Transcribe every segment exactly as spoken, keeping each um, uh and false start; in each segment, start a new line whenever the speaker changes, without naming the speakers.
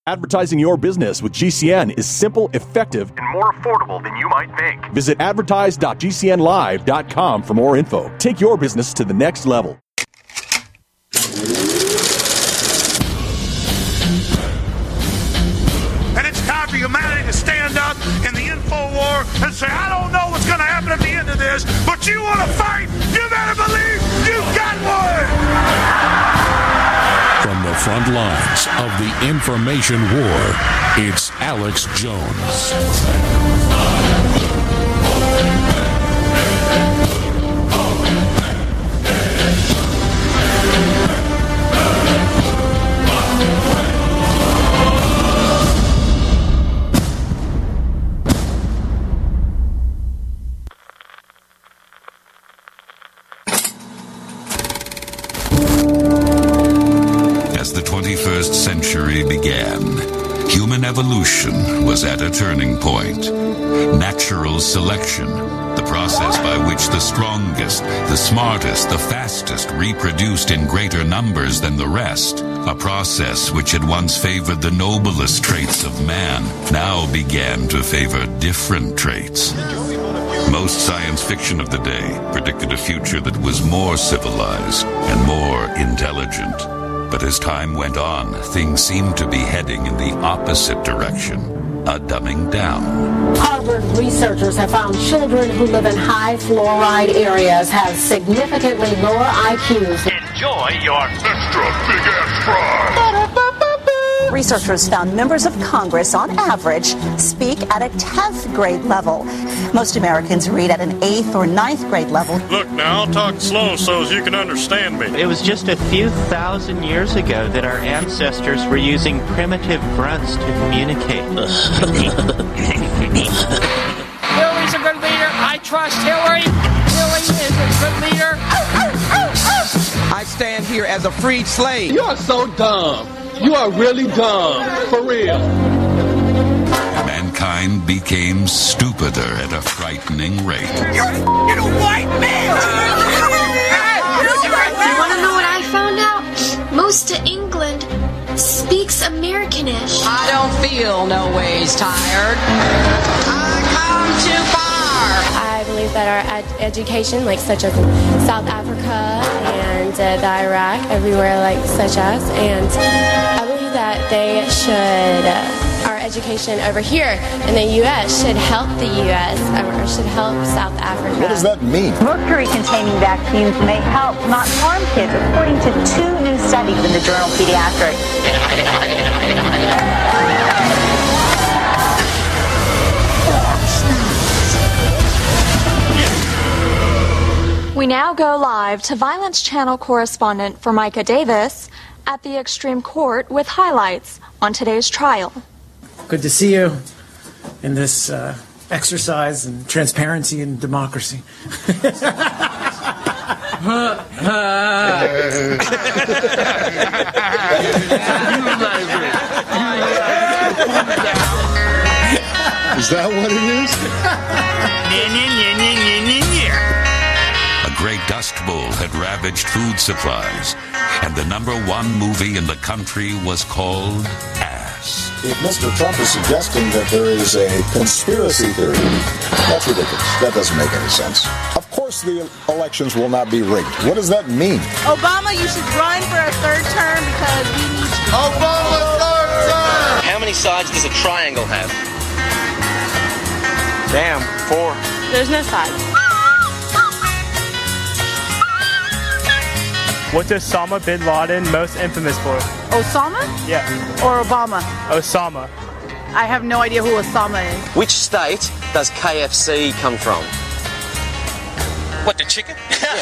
Advertising your business with G C N is simple, effective, and more affordable than you might think. Visit advertise dot g c n live dot com for more info. Take your business to the next level.
And it's time for humanity to stand up in the info war and say, I don't know what's going to happen at the end of this, but you want to fight, you better believe you got one!
From the front lines of the information war, it's Alex Jones.
As the twenty-first century began, human evolution was at a turning point. Natural selection, the process by which the strongest, the smartest, the fastest reproduced in greater numbers than the rest, a process which had once favored the noblest traits of man, now began to favor different traits. Most science fiction of the day predicted a future that was more civilized and more intelligent. But as time went on, things seemed to be heading in the opposite direction, a dumbing down.
Harvard researchers have found children who live in high fluoride areas have significantly lower I Qs.
Enjoy your extra big-ass fry!
Researchers found members of Congress, on average, speak at a tenth grade level. Most Americans read at an eighth or ninth grade level.
Look, now, I'll talk slow so as you can understand me.
It was just a few thousand years ago that our ancestors were using primitive grunts to communicate.
Hillary's a good leader. I trust Hillary. Hillary is a good leader.
I stand here as a freed slave.
You are so dumb. You are really dumb. For real.
Mankind became stupider at a frightening rate.
You're a white man!
You want to know what I found out? Most of England speaks Americanish.
I don't feel no ways tired. I come too far.
I believe that our ed- education, like such as South Africa and uh, the Iraq, everywhere like such as, and I believe that they should, uh, our education over here in the U S should help the U S or should help South Africa.
What does that mean?
Mercury-containing vaccines may help, not harm kids, according to two new studies in the journal Pediatrics.
We now go live to Violence Channel correspondent Formica Davis at the Extreme Court with highlights on today's trial.
Good to see you in this uh, exercise in transparency and democracy.
Is that what it is?
A great dust bowl had ravaged food supplies, and the number one movie in the country was called Ass.
If Mister Trump is suggesting that there is a conspiracy theory, that's ridiculous. That doesn't make any sense. Of course the elections will not be rigged. What does that mean?
Obama, you should run for a third term because we need you.
Obama, third term!
How many sides does a triangle have?
Damn, four.
There's no sides.
What's Osama bin Laden most infamous for?
Osama?
Yeah.
Or Obama?
Osama.
I have no idea who Osama is.
Which state does K F C come from?
What, the chicken?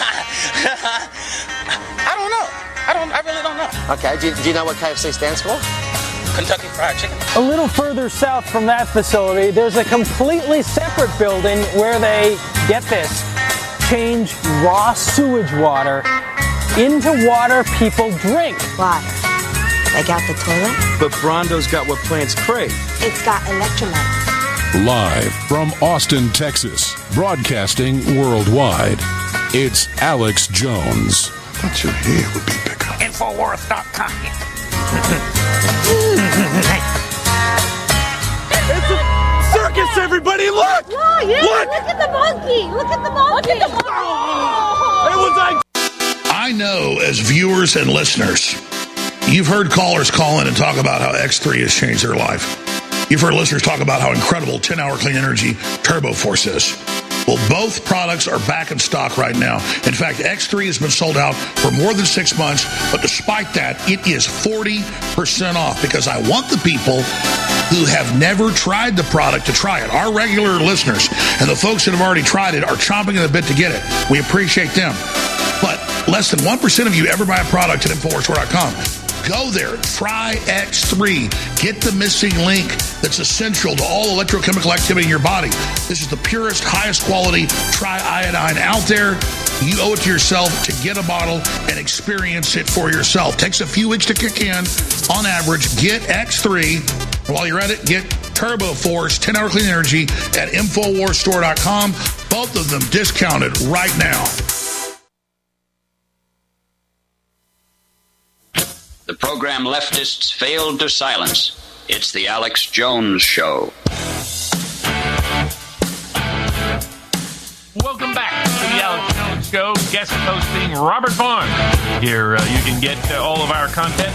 I don't know. I don't. I really don't know.
Okay, do you, do you know what K F C stands for?
Kentucky Fried Chicken.
A little further south from that facility, there's a completely separate building where they, get this, change raw sewage water into water people drink.
Why? They got the toilet?
But Brondo's got what plants crave.
It's got electrolytes.
Live from Austin, Texas, broadcasting worldwide, it's Alex Jones.
I thought your hair would be bigger.
Infowars dot com. viewers and listeners, you've heard callers call in and talk about how X three has changed their life. You've heard listeners talk about how incredible ten-hour clean energy Turbo Force is. Well, both products are back in stock right now. In fact, X three has been sold out for more than six months, but despite that, it is forty percent off because I want the people who have never tried the product to try it. Our regular listeners and the folks that have already tried it are chomping at the bit to get it. We appreciate them. But less than one percent of you ever buy a product at Infowars Store dot com. Go there, try X three. Get the missing link that's essential to all electrochemical activity in your body. This is the purest, highest quality triiodine out there. You owe it to yourself to get a bottle and experience it for yourself. Takes a few weeks to kick in. On average, get X three. And while you're at it, get Turbo Force ten-hour clean energy at Infowars Store dot com. Both of them discounted right now.
The program leftists failed to silence. It's the Alex Jones Show.
Welcome back to the Alex Jones Show. Guest hosting Robert Barnes. Here uh, you can get uh, all of our content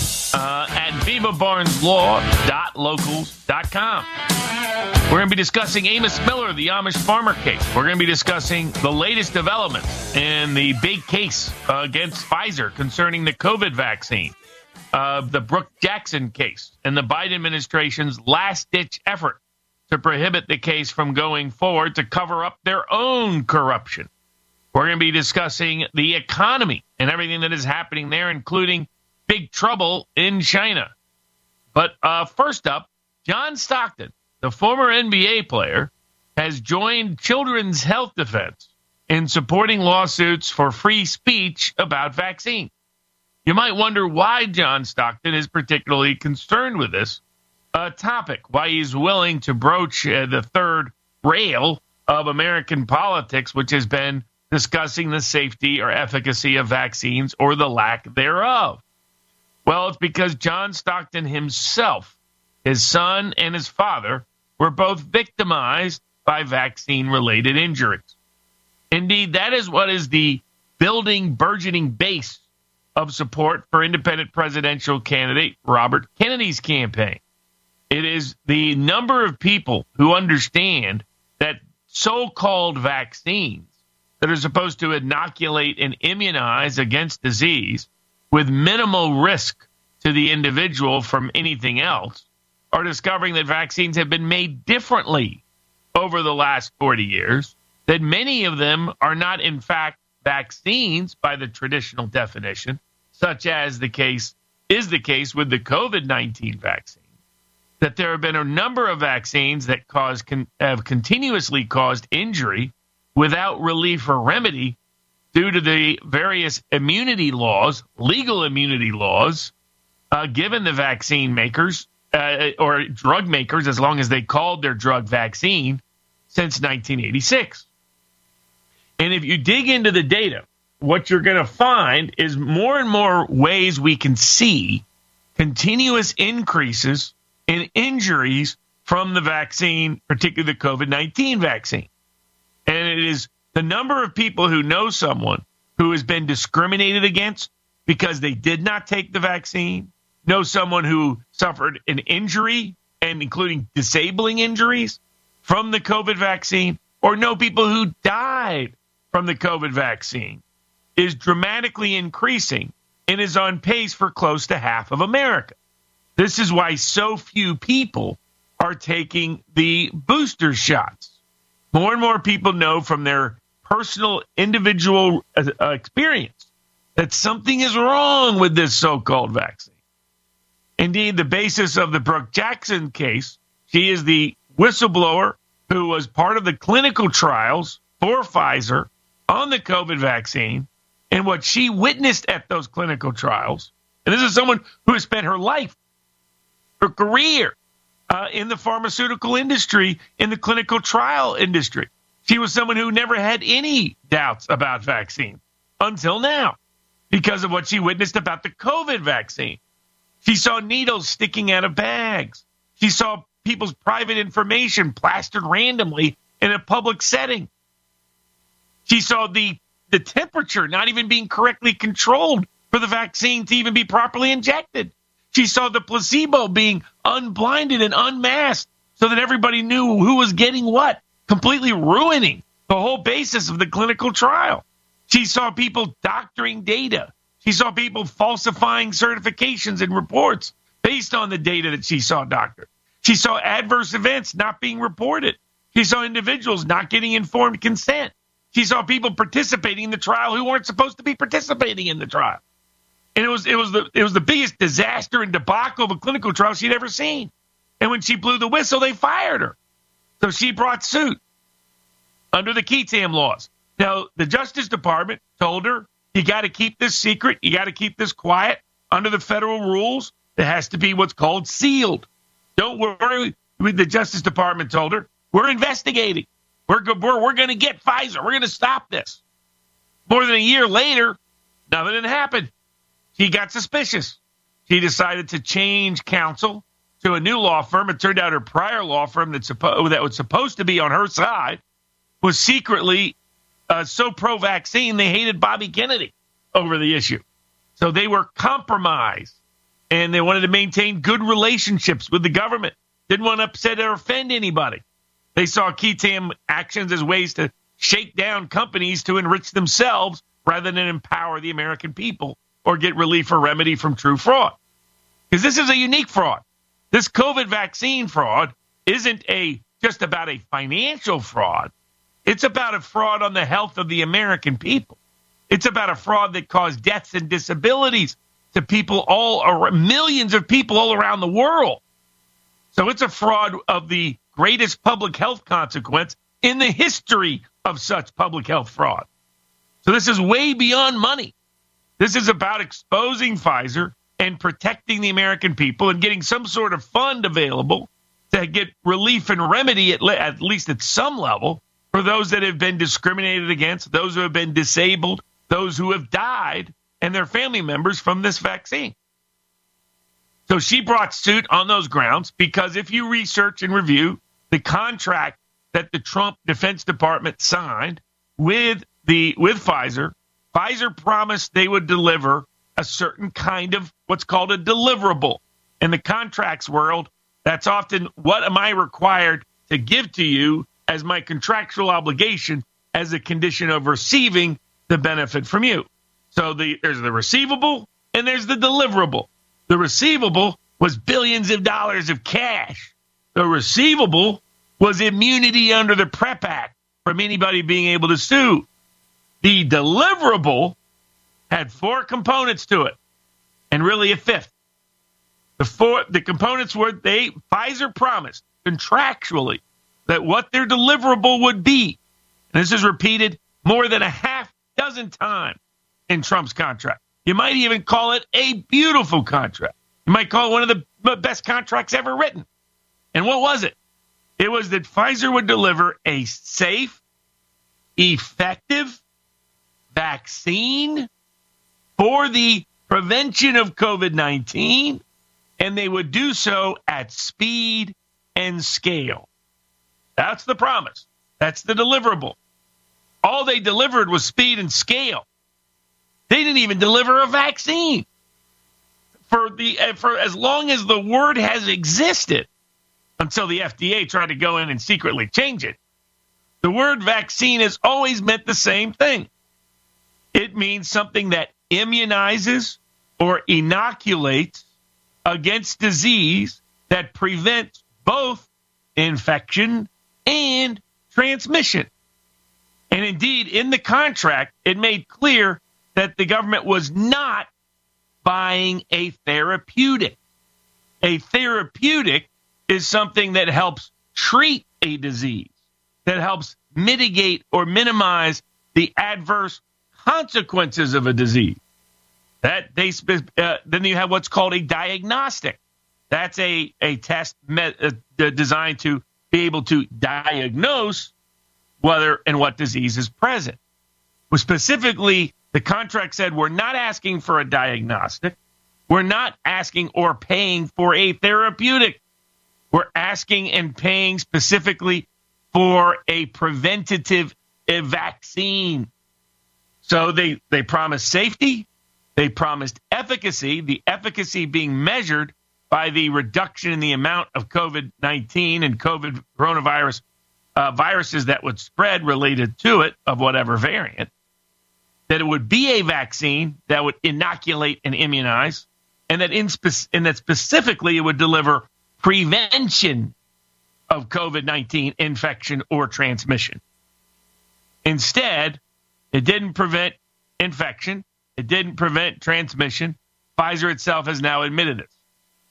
uh, at viva barnes law dot locals dot com. We're going to be discussing Amos Miller, the Amish farmer case. We're going to be discussing the latest developments in the big case uh, against Pfizer concerning the COVID vaccine, uh, the Brooke Jackson case, and the Biden administration's last-ditch effort to prohibit the case from going forward to cover up their own corruption. We're going to be discussing the economy and everything that is happening there, including big trouble in China. But uh, first up, John Stockton, the former N B A player, has joined Children's Health Defense in supporting lawsuits for free speech about vaccines. You might wonder why John Stockton is particularly concerned with this uh, topic, why he's willing to broach uh, the third rail of American politics, which has been discussing the safety or efficacy of vaccines or the lack thereof. Well, it's because John Stockton himself, his son and his father, were both victimized by vaccine-related injuries. Indeed, that is what is the building, burgeoning base of support for independent presidential candidate Robert Kennedy's campaign. It is the number of people who understand that so-called vaccines that are supposed to inoculate and immunize against disease with minimal risk to the individual from anything else are discovering that vaccines have been made differently over the last forty years, that many of them are not, in fact, vaccines by the traditional definition, such as the case is the case with the COVID nineteen vaccine, that there have been a number of vaccines that cause con- have continuously caused injury without relief or remedy due to the various immunity laws, legal immunity laws, uh, given the vaccine makers, Uh, or drug makers, as long as they called their drug vaccine, since nineteen eighty-six. And if you dig into the data, what you're going to find is more and more ways we can see continuous increases in injuries from the vaccine, particularly the COVID nineteen vaccine. And it is the number of people who know someone who has been discriminated against because they did not take the vaccine, know someone who suffered an injury, and including disabling injuries from the COVID vaccine, or know people who died from the COVID vaccine, is dramatically increasing and is on pace for close to half of America. This is why so few people are taking the booster shots. More and more people know from their personal individual uh, experience that something is wrong with this so-called vaccine. Indeed, the basis of the Brooke Jackson case, she is the whistleblower who was part of the clinical trials for Pfizer on the COVID vaccine, and what she witnessed at those clinical trials. And this is someone who has spent her life, her career uh, in the pharmaceutical industry, in the clinical trial industry. She was someone who never had any doubts about vaccine until now because of what she witnessed about the COVID vaccine. She saw needles sticking out of bags. She saw people's private information plastered randomly in a public setting. She saw the, the temperature not even being correctly controlled for the vaccine to even be properly injected. She saw the placebo being unblinded and unmasked so that everybody knew who was getting what, completely ruining the whole basis of the clinical trial. She saw people doctoring data. She saw people falsifying certifications and reports based on the data that she saw doctored. She saw adverse events not being reported. She saw individuals not getting informed consent. She saw people participating in the trial who weren't supposed to be participating in the trial. And it was it was the it was the biggest disaster and debacle of a clinical trial she'd ever seen. And when she blew the whistle, they fired her. So she brought suit under the Qui Tam laws. Now, the Justice Department told her, you got to keep this secret. You got to keep this quiet. Under the federal rules, it has to be what's called sealed. Don't worry. The Justice Department told her, we're investigating. We're, we're, we're going to get Pfizer. We're going to stop this. More than a year later, nothing had happened. She got suspicious. She decided to change counsel to a new law firm. It turned out her prior law firm that, suppo- that was supposed to be on her side was secretly uh, so pro-vaccine they hated Bobby Kennedy over the issue. So they were compromised, and they wanted to maintain good relationships with the government. Didn't want to upset or offend anybody. They saw Qui Tam actions as ways to shake down companies to enrich themselves rather than empower the American people or get relief or remedy from true fraud. Because this is a unique fraud. This COVID vaccine fraud isn't a just about a financial fraud. It's about a fraud on the health of the American people. It's about a fraud that caused deaths and disabilities to people all around, millions of people all around the world. So it's a fraud of the greatest public health consequence in the history of such public health fraud. So this is way beyond money. This is about exposing Pfizer and protecting the American people and getting some sort of fund available to get relief and remedy, at, le- at least at some level, for those that have been discriminated against, those who have been disabled, those who have died, and their family members from this vaccine. So she brought suit on those grounds because if you research and review the contract that the Trump Defense Department signed with the with Pfizer, Pfizer promised they would deliver a certain kind of what's called a deliverable. In the contracts world, that's often what am I required to give to you as my contractual obligation as a condition of receiving the benefit from you. So the, there's the receivable and there's the deliverable. The receivable was billions of dollars of cash. The receivable was immunity under the PrEP Act from anybody being able to sue. The deliverable had four components to it, and really a fifth. The four the components were they Pfizer promised contractually that what their deliverable would be. And this is repeated more than a half dozen times in Trump's contract. You might even call it a beautiful contract. You might call it one of the best contracts ever written. And what was it? It was that Pfizer would deliver a safe, effective vaccine for the prevention of COVID nineteen, and they would do so at speed and scale. That's the promise. That's the deliverable. All they delivered was speed and scale. They didn't even deliver a vaccine. For the for as long as the word has existed, until the F D A tried to go in and secretly change it, the word vaccine has always meant the same thing. It means something that immunizes or inoculates against disease that prevents both infection and transmission. And indeed, in the contract, it made clear that the government was not buying a therapeutic. A therapeutic is something that helps treat a disease, that helps mitigate or minimize the adverse consequences of a disease. That they uh, then you have what's called a diagnostic. That's a, a test met, uh, designed to be able to diagnose whether and what disease is present. Well, specifically, the contract said we're not asking for a diagnostic. We're not asking or paying for a therapeutic. We're asking and paying specifically for a preventative a vaccine. So they, they promise safety, They promised efficacy, the efficacy being measured by the reduction in the amount of COVID nineteen and COVID coronavirus uh, viruses that would spread related to it of whatever variant, that it would be a vaccine that would inoculate and immunize, and that in spe- and that specifically it would deliver prevention of COVID nineteen infection or transmission. Instead, it didn't prevent infection. It didn't prevent transmission. Pfizer itself has now admitted this.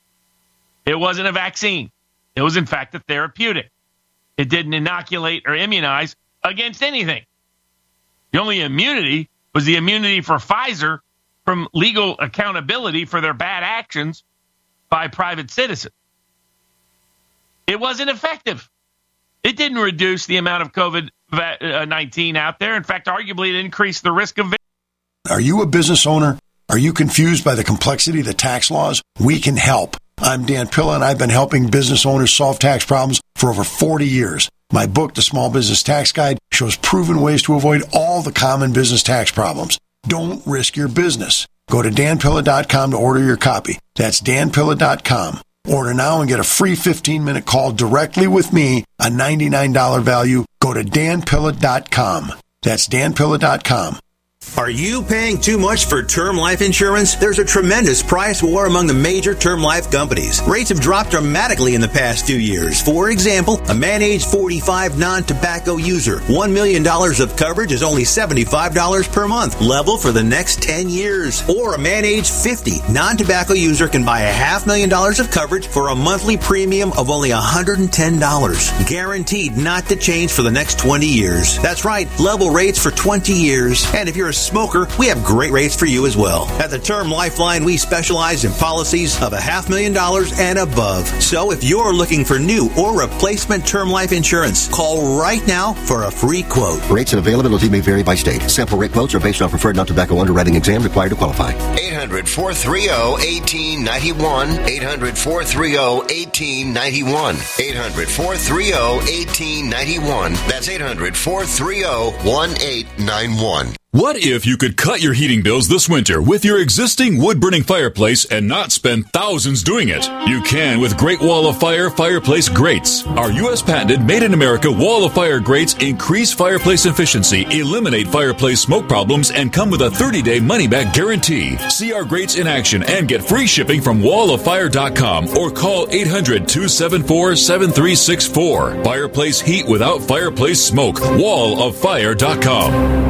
It wasn't a vaccine. It was, in fact, a therapeutic. It didn't inoculate or immunize against anything. The only immunity was the immunity for Pfizer from legal accountability for their bad actions by private citizens. It wasn't effective. It didn't reduce the amount of COVID nineteen out there. In fact, arguably, it increased the risk of.
Are you a business owner? Are you confused by the complexity of the tax laws? We can help. I'm Dan Pilla, and I've been helping business owners solve tax problems for over forty years. My book, The Small Business Tax Guide, shows proven ways to avoid all the common business tax problems. Don't risk your business. Go to dan pilla dot com to order your copy. That's dan pilla dot com. Order now and get a free fifteen-minute call directly with me, a ninety-nine dollars value. Go to dan pilla dot com. That's dan pilla dot com.
Are you paying too much for term life insurance? There's a tremendous price war among the major term life companies. Rates have dropped dramatically in the past two years. For example, a man age forty-five non-tobacco user, one million dollars of coverage is only seventy-five dollars per month, level for the next ten years. Or a man age fifty non-tobacco user can buy a half million dollars of coverage for a monthly premium of only one hundred ten dollars. Guaranteed not to change for the next twenty years. That's right, level rates for twenty years. And if you're a smoker, we have great rates for you as well. At the Term Lifeline, we specialize in policies of a half million dollars and above. So if you're looking for new or replacement term life insurance, call right now for a free quote.
Rates and availability may vary by state. Sample rate quotes are based on preferred non-tobacco underwriting exam required to qualify.
eight hundred, four three zero, one eight nine one. eight hundred, four three zero, one eight nine one. eight hundred, four three zero, one eight nine one. That's eight hundred, four three zero, one eight nine one.
What if you could cut your heating bills this winter with your existing wood-burning fireplace and not spend thousands doing it? You can with Great Wall of Fire fireplace grates. Our U S patented made-in-America Wall of Fire grates increase fireplace efficiency, eliminate fireplace smoke problems, and come with a thirty-day money-back guarantee. See our grates in action and get free shipping from wall of fire dot com or call eight hundred, two seven four, seven three six four. Fireplace heat without fireplace smoke. wall of fire dot com.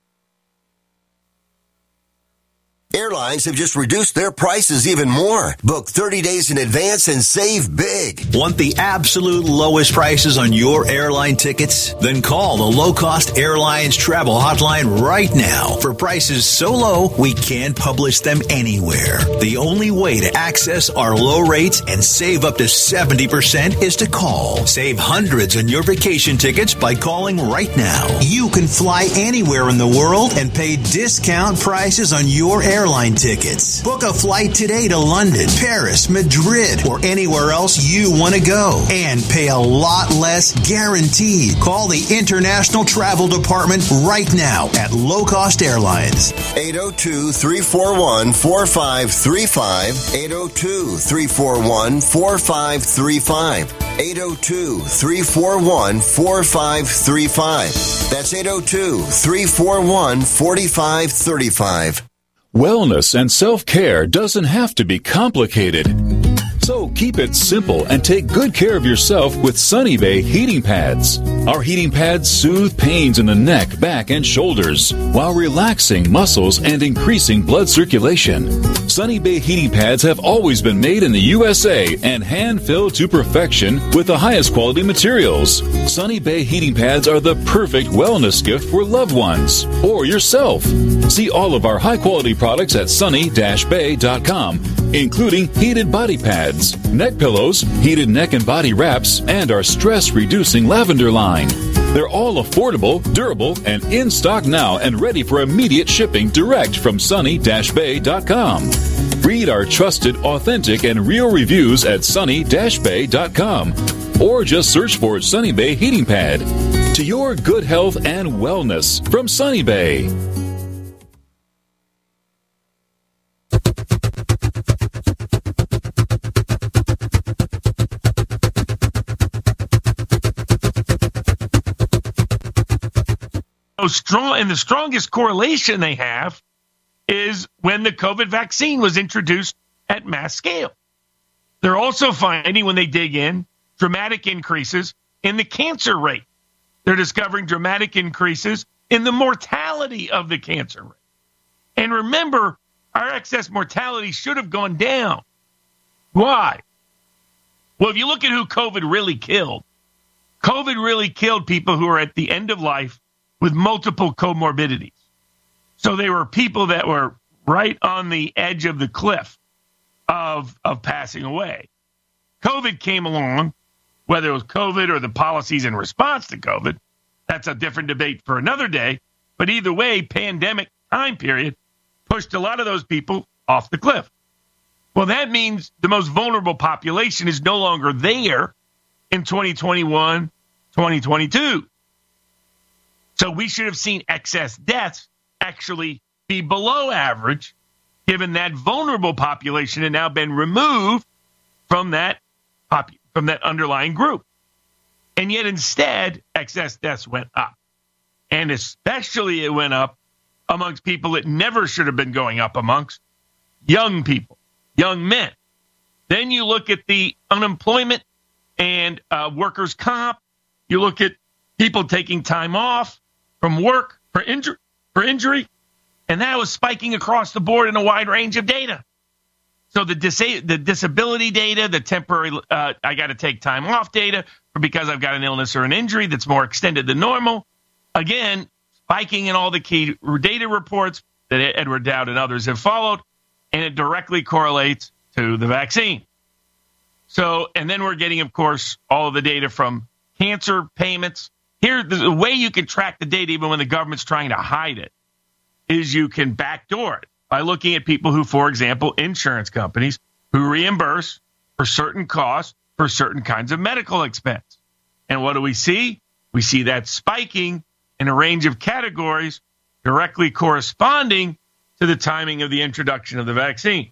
Airlines have just reduced their prices even more. Book thirty days in advance and save big.
Want the absolute lowest prices on your airline tickets? Then call the Low Cost Airlines Travel Hotline right now for prices so low we can't publish them anywhere. The only way to access our low rates and save up to seventy percent is to call. Save hundreds on your vacation tickets by calling right now. You can fly anywhere in the world and pay discount prices on your airline Airline tickets. Book a flight today to London, Paris, Madrid, or anywhere else you want to go and pay a lot less guaranteed. Call the International Travel Department right now at Low Cost Airlines.
eight oh two, three four one, four five three five. eight oh two, three four one, four five three five. eight oh two, three four one, four five three five. That's eight oh two, three four one, four five three five.
Wellness and self-care doesn't have to be complicated. So keep it simple and take good care of yourself with Sunny Bay heating pads. Our heating pads soothe pains in the neck, back, and shoulders while relaxing muscles and increasing blood circulation. Sunny Bay heating pads have always been made in the U S A and hand-filled to perfection with the highest quality materials. Sunny Bay heating pads are the perfect wellness gift for loved ones or yourself. See all of our high-quality products at sunny dash bay dot com, including heated body pads, neck pillows, heated neck and body wraps, and our stress-reducing lavender line. They're all affordable, durable, and in stock now and ready for immediate shipping direct from sunny dash bay dot com. Read our trusted, authentic, and real reviews at sunny dash bay dot com or just search for Sunny Bay Heating Pad. To your good health and wellness from Sunny Bay.
strong, and the strongest correlation they have is when the COVID vaccine was introduced at mass scale. They're also finding, when they dig in, dramatic increases in the cancer rate. They're discovering dramatic increases in the mortality of the cancer rate. And remember, our excess mortality should have gone down. Why? Well, if you look at who COVID really killed, COVID really killed people who are at the end of life with multiple comorbidities. So they were people that were right on the edge of the cliff of, of passing away. COVID came along, whether it was COVID or the policies in response to COVID. That's a different debate for another day. But either way, pandemic time period pushed a lot of those people off the cliff. Well, that means the most vulnerable population is no longer there in twenty twenty-one, twenty twenty-two. So we should have seen excess deaths actually be below average, given that vulnerable population had now been removed from that pop- from that underlying group. And yet instead, excess deaths went up. And especially it went up amongst people that never should have been going up amongst, young people, young men. Then you look at the unemployment and uh, workers' comp. You look at people taking time off from work for injury, for injury, and that was spiking across the board in a wide range of data. So the dis- the disability data, the temporary, uh, I got to take time off data because I've got an illness or an injury that's more extended than normal. Again, spiking in all the key data reports that Edward Dowd and others have followed, and it directly correlates to the vaccine. So, and then we're getting, of course, all of the data from cancer payments. Here, the way you can track the data, even when the government's trying to hide it, is you can backdoor it by looking at people who, for example, insurance companies who reimburse for certain costs for certain kinds of medical expense. And what do we see? We see that spiking in a range of categories directly corresponding to the timing of the introduction of the vaccine.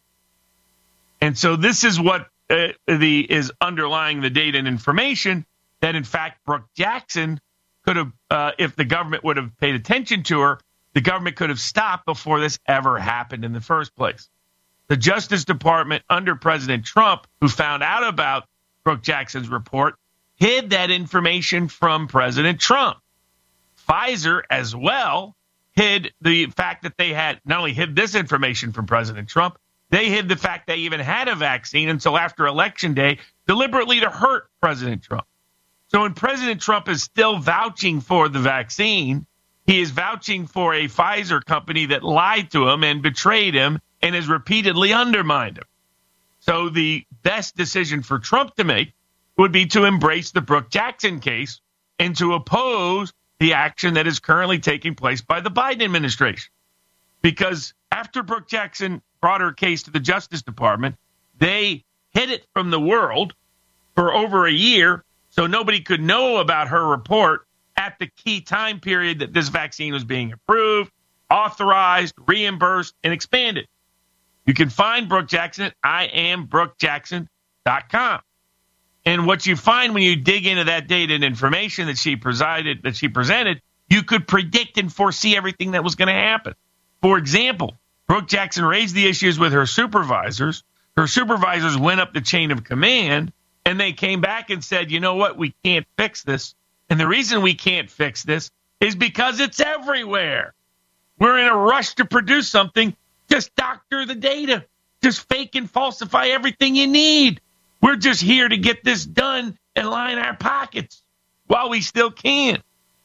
And so this is what uh, the is underlying the data and information that, in fact, Brooke Jackson could have, uh, if the government would have paid attention to her, the government could have stopped before this ever happened in the first place. The Justice Department under President Trump, who found out about Brooke Jackson's report, hid that information from President Trump. Pfizer, as well, hid the fact that they had not only hid this information from President Trump, they hid the fact they even had a vaccine until after Election Day, deliberately to hurt President Trump. So when President Trump is still vouching for the vaccine, he is vouching for a Pfizer company that lied to him and betrayed him and has repeatedly undermined him. So the best decision for Trump to make would be to embrace the Brooke Jackson case and to oppose the action that is currently taking place by the Biden administration. Because after Brooke Jackson brought her case to the Justice Department, they hid it from the world for over a year so nobody could know about her report at the key time period that this vaccine was being approved, authorized, reimbursed, and expanded. You can find Brooke Jackson at I am brooke jackson dot com. And what you find when you dig into that data and information that she presided, that she presented, you could predict and foresee everything that was going to happen. For example, Brooke Jackson raised the issues with her supervisors. Her supervisors went up the chain of command, and they came back and said, you know what, we can't fix this. And the reason we can't fix this is because it's everywhere. We're in a rush to produce something. Just doctor the data. Just fake and falsify everything you need. We're just here to get this done and line our pockets while we still can.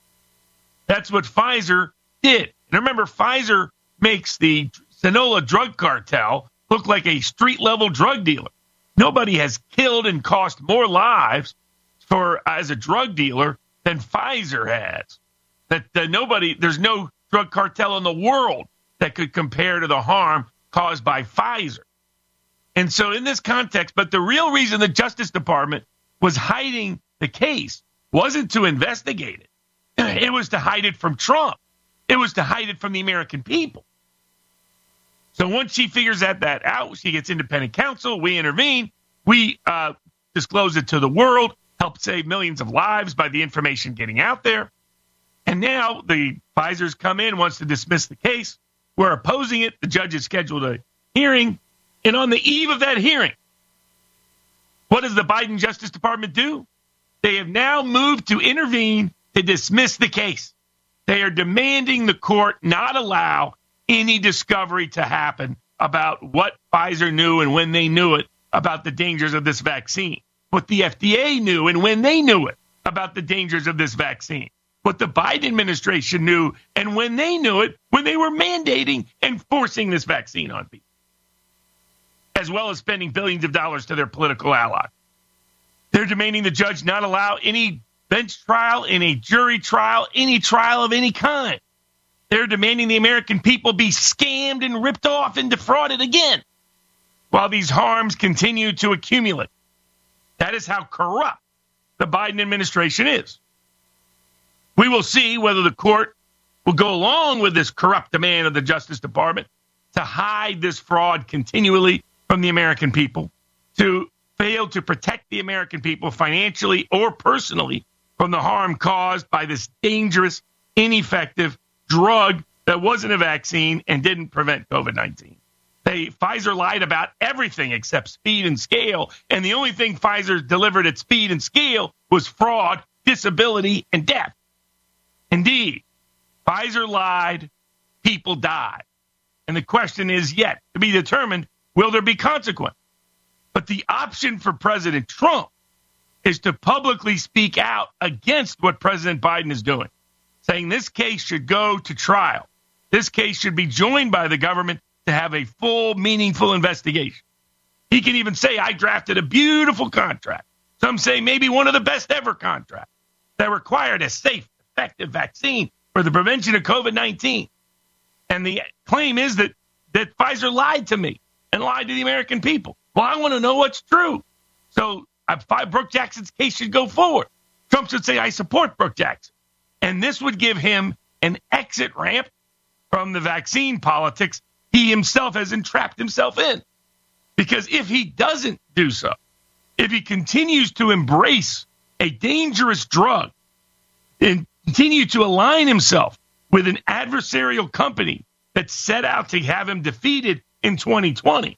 That's what Pfizer did. And remember, Pfizer makes the Sinaloa drug cartel look like a street-level drug dealer. Nobody has killed and cost more lives for as a drug dealer than Pfizer has. That, that nobody, there's no drug cartel in the world that could compare to the harm caused by Pfizer. And so in this context, but the real reason the Justice Department was hiding the case wasn't to investigate it. It was to hide it from Trump. It was to hide it from the American people. So once she figures that, that out, she gets independent counsel, we intervene, we uh, disclose it to the world, help save millions of lives by the information getting out there. And now the Pfizer's come in, wants to dismiss the case. We're opposing it. The judge has scheduled a hearing. And on the eve of that hearing, what does the Biden Justice Department do? They have now moved to intervene to dismiss the case. They are demanding the court not allow any discovery to happen about what Pfizer knew and when they knew it about the dangers of this vaccine, what the F D A knew and when they knew it about the dangers of this vaccine, what the Biden administration knew and when they knew it, when they were mandating and forcing this vaccine on people, as well as spending billions of dollars to their political ally. They're demanding the judge not allow any bench trial, any jury trial, any trial of any kind. They're demanding the American people be scammed and ripped off and defrauded again while these harms continue to accumulate. That is how corrupt the Biden administration is. We will see whether the court will go along with this corrupt demand of the Justice Department to hide this fraud continually from the American people, to fail to protect the American people financially or personally from the harm caused by this dangerous, ineffective drug that wasn't a vaccine and didn't prevent COVID nineteen. They, Pfizer lied about everything except speed and scale, and the only thing Pfizer delivered at speed and scale was fraud, disability, and death. Indeed, Pfizer lied, people died. And the question is yet to be determined, will there be consequence? But the option for President Trump is to publicly speak out against what President Biden is doing, saying this case should go to trial. This case should be joined by the government to have a full, meaningful investigation. He can even say, I drafted a beautiful contract. Some say maybe one of the best ever contracts that required a safe, effective vaccine for the prevention of COVID nineteen. And the claim is that, that Pfizer lied to me and lied to the American people. Well, I want to know what's true. So I, Brooke Jackson's case should go forward. Trump should say, I support Brooke Jackson. And this would give him an exit ramp from the vaccine politics he himself has entrapped himself in. Because if he doesn't do so, if he continues to embrace a dangerous drug and continue to align himself with an adversarial company that set out to have him defeated in twenty twenty,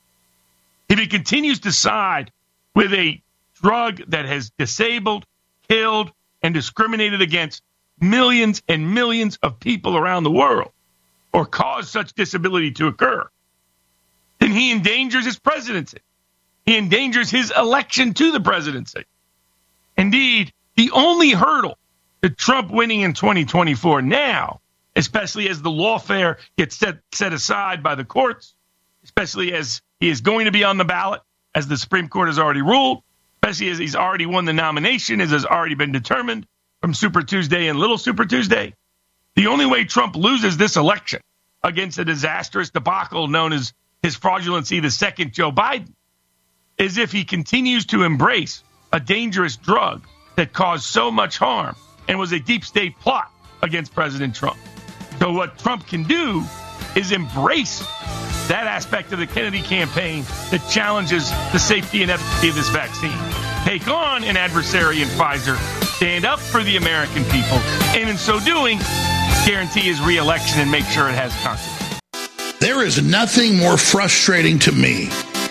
if he continues to side with a drug that has disabled, killed, and discriminated against millions and millions of people around the world, or caused such disability to occur, then he endangers his presidency. He endangers his election to the presidency. Indeed, the only hurdle to Trump winning in twenty twenty-four now, especially as the lawfare gets set, set aside by the courts, especially as he is going to be on the ballot, as the Supreme Court has already ruled, especially as he's already won the nomination, as has already been determined from Super Tuesday and Little Super Tuesday. The only way Trump loses this election against a disastrous debacle known as his fraudulency, the second Joe Biden, is if he continues to embrace a dangerous drug that caused so much harm and was a deep state plot against President Trump. So what Trump can do is embrace that aspect of the Kennedy campaign that challenges the safety and efficacy of this vaccine. Take on an adversary in Pfizer, stand up for the American people, and in so doing, guarantee his re-election and make sure it has consequences.
There is nothing more frustrating to me,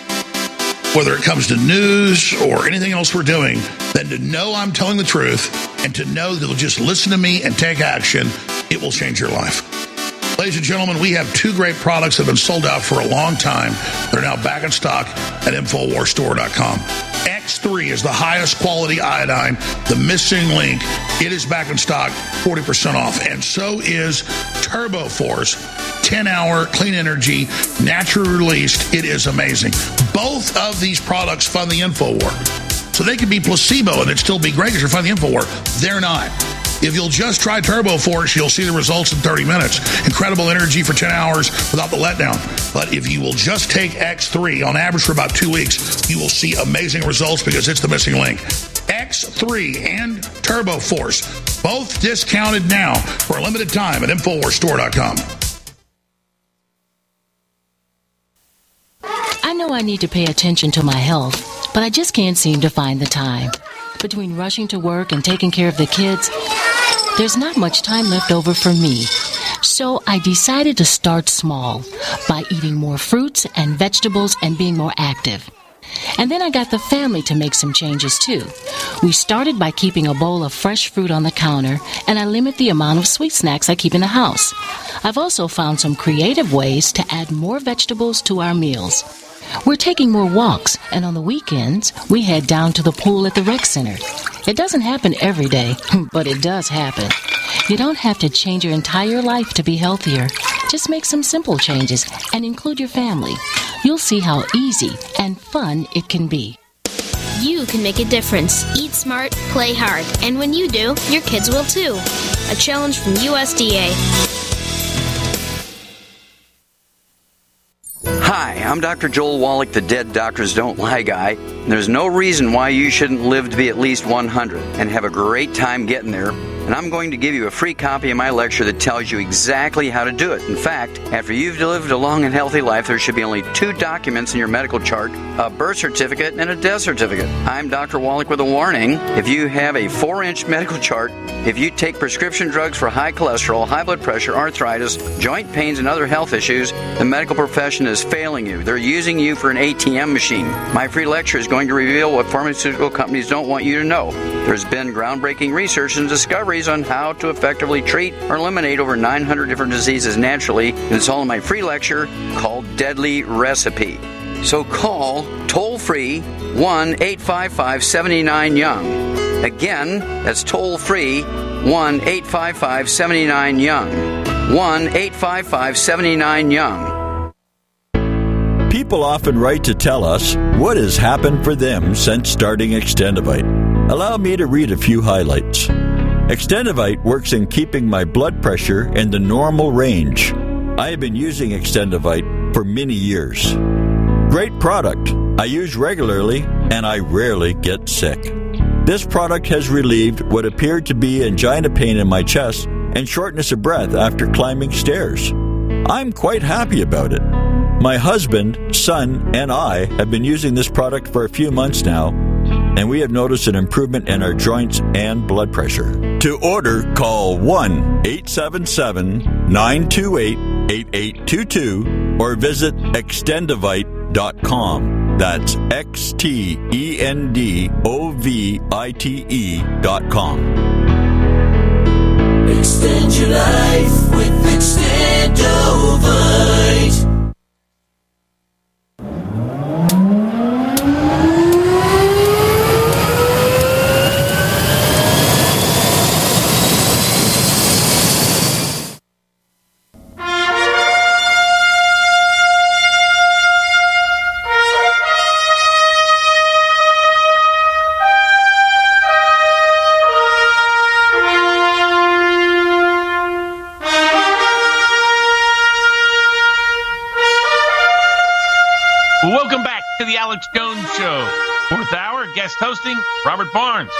whether it comes to news or anything else we're doing, than to know I'm telling the truth and to know that you'll just listen to me and take action. It will change your life. Ladies and gentlemen, we have two great products that have been sold out for a long time. They're now back in stock at Infowars Store dot com. X three is the highest quality iodine, the missing link. It is back in stock, forty percent off. And so is Turbo Force, ten-hour clean energy, naturally released. It is amazing. Both of these products fund the InfoWar. So they could be placebo and it'd still be great because you're funding the InfoWar. They're not. If you'll just try Turbo Force, you'll see the results in thirty minutes. Incredible energy for ten hours without the letdown. But if you will just take X three on average for about two weeks, you will see amazing results because it's the missing link. X three and Turbo Force, both discounted now for a limited time at Infowars Store dot com.
I know I need to pay attention to my health, but I just can't seem to find the time. Between rushing to work and taking care of the kids, there's not much time left over for me. So I decided to start small by eating more fruits and vegetables and being more active. And then I got the family to make some changes too. We started by keeping a bowl of fresh fruit on the counter, and I limit the amount of sweet snacks I keep in the house. I've also found some creative ways to add more vegetables to our meals. We're taking more walks, and on the weekends, we head down to the pool at the rec center. It doesn't happen every day, but it does happen. You don't have to change your entire life to be healthier. Just make some simple changes and include your family. You'll see how easy and fun it can be.
You can make a difference. Eat smart, play hard. And when you do, your kids will too. A challenge from U S D A.
Hi, I'm Doctor Joel Wallach, the Dead Doctors Don't Lie guy. There's no reason why you shouldn't live to be at least one hundred and have a great time getting there. And I'm going to give you a free copy of my lecture that tells you exactly how to do it. In fact, after you've lived a long and healthy life, there should be only two documents in your medical chart, a birth certificate and a death certificate. I'm Doctor Wallach with a warning. If you have a four-inch medical chart, if you take prescription drugs for high cholesterol, high blood pressure, arthritis, joint pains, and other health issues, the medical profession is failing you. They're using you for an A T M machine. My free lecture is going to reveal what pharmaceutical companies don't want you to know. There's been groundbreaking research and discoveries on how to effectively treat or eliminate over nine hundred different diseases naturally, and it's all in my free lecture called Deadly Recipe. So call toll-free one eight five five, seven nine, young. Again, that's toll-free one eight five five, seven nine, young. one eight five five, seven nine, young.
People often write to tell us what has happened for them since starting Extendivite. Allow me to read a few highlights. Extendivite works in keeping my blood pressure in the normal range. I have been using Extendivite for many years. Great product. I use regularly and I rarely get sick. This product has relieved what appeared to be angina pain in my chest and shortness of breath after climbing stairs. I'm quite happy about it. My husband, son, and I have been using this product for a few months now, and we have noticed an improvement in our joints and blood pressure. To order, call one eight seven seven, nine two eight, eight eight two two or visit extendivite dot com. That's X T E N D O V I T E dot com.
Extend your life with Extendovite.
Welcome back to the Alex Jones Show. Fourth hour, guest hosting, Robert Barnes.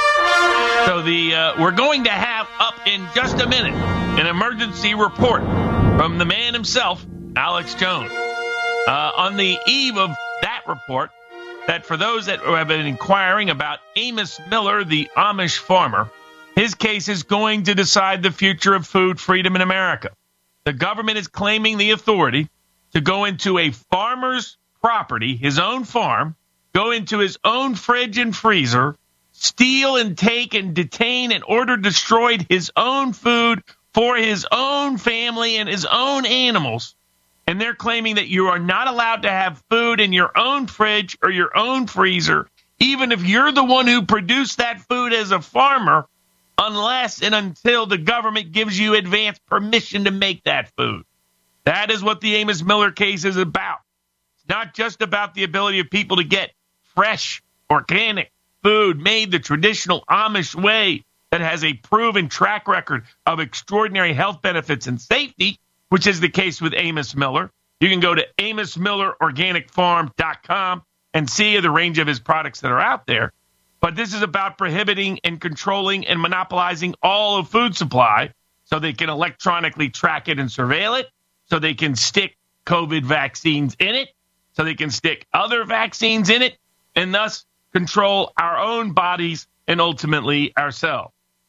So the uh, we're going to have up in just a minute an emergency report from the man himself, Alex Jones. Uh, on the eve of that report, that for those that have been inquiring about Amos Miller, the Amish farmer, his case is going to decide the future of food freedom in America. The government is claiming the authority to go into a farmer's property, his own farm, go into his own fridge and freezer, steal and take and detain and order destroyed his own food for his own family and his own animals. And they're claiming that you are not allowed to have food in your own fridge or your own freezer, even if you're the one who produced that food as a farmer, unless and until the government gives you advance permission to make that food. That is what the Amos Miller case is about. Not just about the ability of people to get fresh, organic food made the traditional Amish way that has a proven track record of extraordinary health benefits and safety, which is the case with Amos Miller. You can go to amos miller organic farm dot com and see the range of his products that are out there. But this is about prohibiting and controlling and monopolizing all of food supply so they can electronically track it and surveil it, so they can stick COVID vaccines in it, so they can stick other vaccines in it, and thus control our own bodies and ultimately ourselves.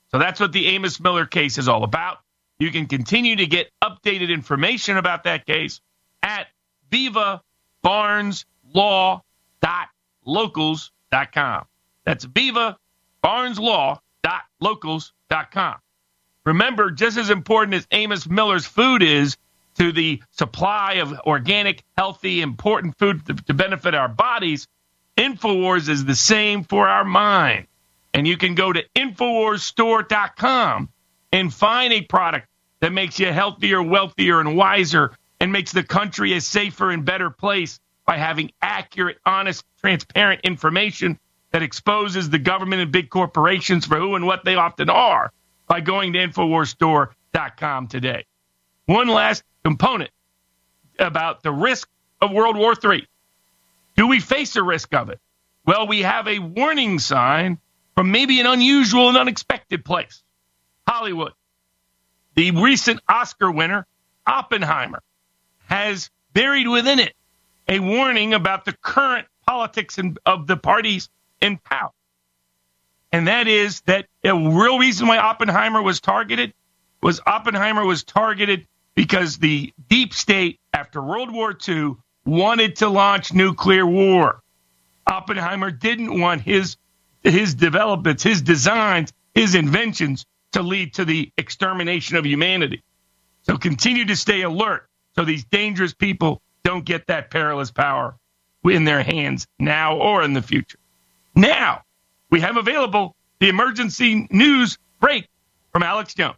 So that's what the Amos Miller case is all about. You can continue to get updated information about that case at viva barnes law dot locals dot com. That's viva barnes law dot locals dot com. Remember, just as important as Amos Miller's food is to the supply of organic, healthy, important food to, to benefit our bodies, InfoWars is the same for our mind. And you can go to infowars store dot com and find a product that makes you healthier, wealthier, and wiser, and makes the country a safer and better place by having accurate, honest, transparent information that exposes the government and big corporations for who and what they often are by going to infowars store dot com today. One last component about the risk of World War Three. Do we face a risk of it? Well, we have a warning sign from maybe an unusual and unexpected place, Hollywood. The recent Oscar winner, Oppenheimer, has buried within it a warning about the current politics in, of the parties in power. And that is that a real reason why Oppenheimer was targeted was Oppenheimer was targeted because the deep state, after World War Two, wanted to launch nuclear war. Oppenheimer didn't want his his developments, his designs, his inventions to lead to the extermination of humanity. So continue to stay alert so these dangerous people don't get that perilous power in their hands now or in the future. Now, we have available the emergency news break from Alex Jones.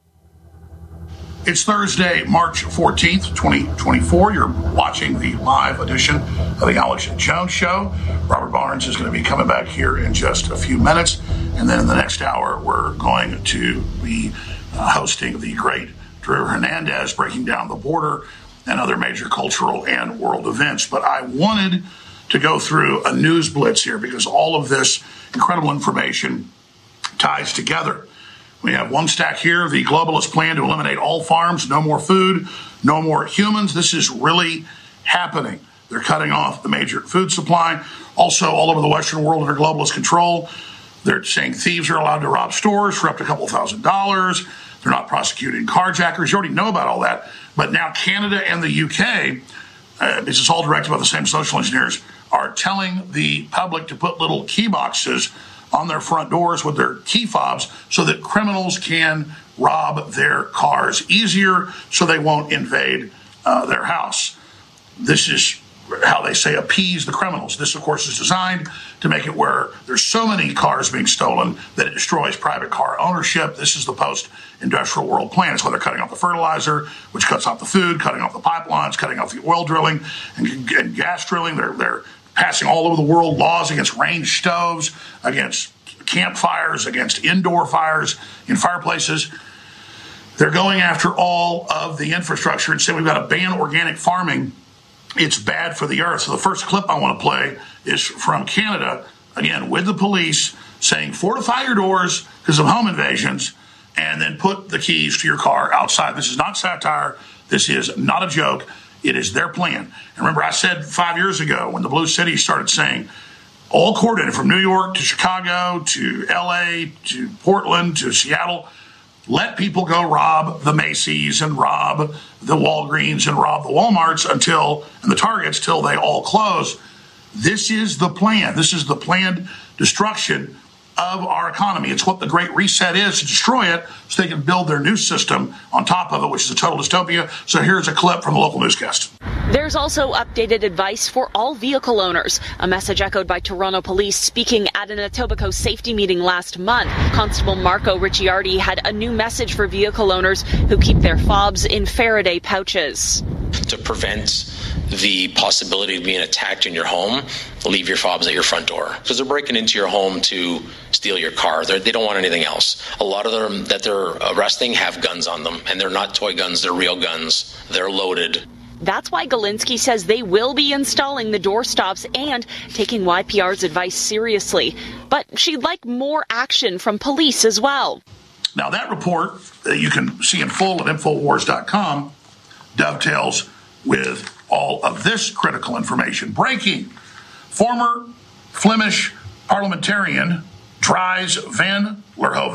It's Thursday, March fourteenth, twenty twenty-four. You're watching the live edition of the Alex Jones Show. Robert Barnes is going to be coming back here in just a few minutes. And then in the next hour, we're going to be uh, hosting the great Drew Hernandez, breaking down the border and other major cultural and world events. But I wanted to go through a news blitz here because all of this incredible information ties together. We have one stack here, the globalist plan to eliminate all farms, no more food, no more humans. This is really happening. They're cutting off the major food supply. Also, all over the Western world under globalist control, they're saying thieves are allowed to rob stores for up to a couple thousand dollars. They're not prosecuting carjackers. You already know about all that. But now Canada and the U K, uh, this is all directed by the same social engineers, are telling the public to put little key boxes on their front doors with their key fobs so that criminals can rob their cars easier so they won't invade uh, their house. This is how they say appease the criminals. This, of course, is designed to make it where there's so many cars being stolen that it destroys private car ownership. This is the post-industrial world plan. It's why they're cutting off the fertilizer, which cuts off the food, cutting off the pipelines, cutting off the oil drilling and, and gas drilling. They're, they're passing all over the world laws against range stoves, against campfires, against indoor fires in fireplaces. They're going after all of the infrastructure and saying we've got to ban organic farming. It's bad for the earth. So the first clip I want to play is from Canada, again, with the police saying fortify your doors because of home invasions and then put the keys to your car outside. This is not satire. This is not a joke. It is their plan. And remember, I said five years ago when the Blue City started saying, all coordinated from New York to Chicago to L A to Portland to Seattle, let people go rob the Macy's and rob the Walgreens and rob the Walmarts until, and the Targets till they all close. This is the plan. This is the planned destruction of our economy. It's what the Great Reset is, to destroy it so they can build their new system on top of it, which is a total dystopia. So here's a clip from the local newscast.
There's also updated advice for all vehicle owners, a message echoed by Toronto police speaking at an Etobicoke safety meeting last month. Constable Marco Ricciardi had a new message for vehicle owners who keep their fobs in Faraday pouches.
To prevent the possibility of being attacked in your home, leave your fobs at your front door. Because they're breaking into your home to steal your car. They're, they don't want anything else. A lot of them that they're arresting have guns on them, and they're not toy guns, they're real guns. They're loaded.
That's why Galinsky says they will be installing the door stops and taking Y P R's advice seriously. But she'd like more action from police as well.
Now, that report that you can see in full at infowars dot com dovetails with all of this critical information. Breaking. Former Flemish parliamentarian Dries van Leerhoven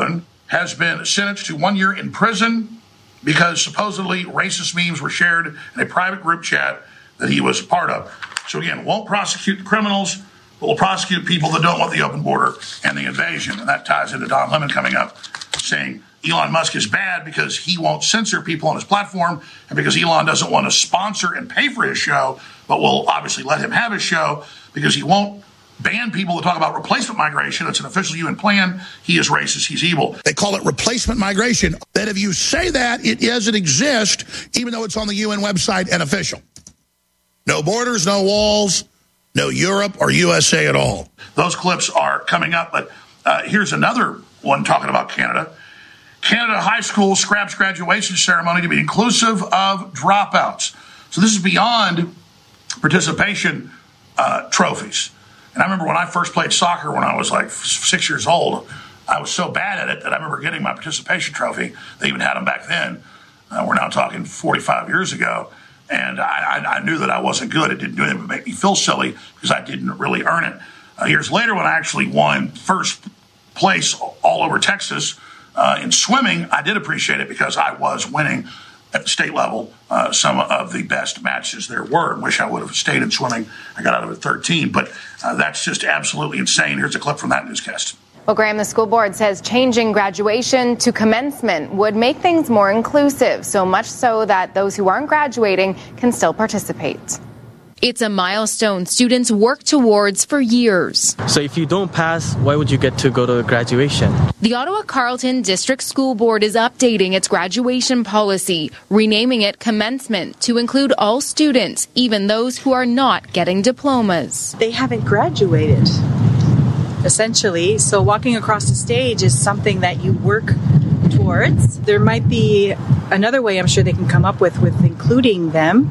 has been sentenced to one year in prison because supposedly racist memes were shared in a private group chat that he was part of. So again, won't prosecute the criminals, but will prosecute people that don't want the open border and the invasion. And that ties into Don Lemon coming up saying Elon Musk is bad because he won't censor people on his platform and because Elon doesn't want to sponsor and pay for his show, but will obviously let him have his show because he won't ban people that talk about replacement migration. It's an official U N plan. He is racist. He's evil. They call it replacement migration. That if you say that, it doesn't exist, even though it's on the U N website and official. No borders, no walls, no Europe or U S A at all. Those clips are coming up, but uh, here's another one talking about Canada. Canada high school scraps graduation ceremony to be inclusive of dropouts. So this is beyond participation uh, trophies. And I remember when I first played soccer when I was like six years old, I was so bad at it that I remember getting my participation trophy. They even had them back then. Uh, we're now talking forty-five years ago. And I, I, I knew that I wasn't good. It didn't do anything but make me feel silly because I didn't really earn it. Uh, years later, when I actually won first place all over Texas uh, in swimming, I did appreciate it because I was winning at the state level uh, some of the best matches there were. And wish I would have stayed in swimming. I got out of it at thirteen, but uh, that's just absolutely insane. Here's a clip from that newscast.
Well, Graham, the school board says changing graduation to commencement would make things more inclusive, so much so that those who aren't graduating can still participate.
It's a milestone students work towards for years.
So if you don't pass, why would you get to go to graduation?
The Ottawa-Carleton District School Board is updating its graduation policy, renaming it commencement to include all students, even those who are not getting diplomas.
They haven't graduated, essentially. So walking across the stage is something that you work towards. There might be another way I'm sure they can come up with with including them,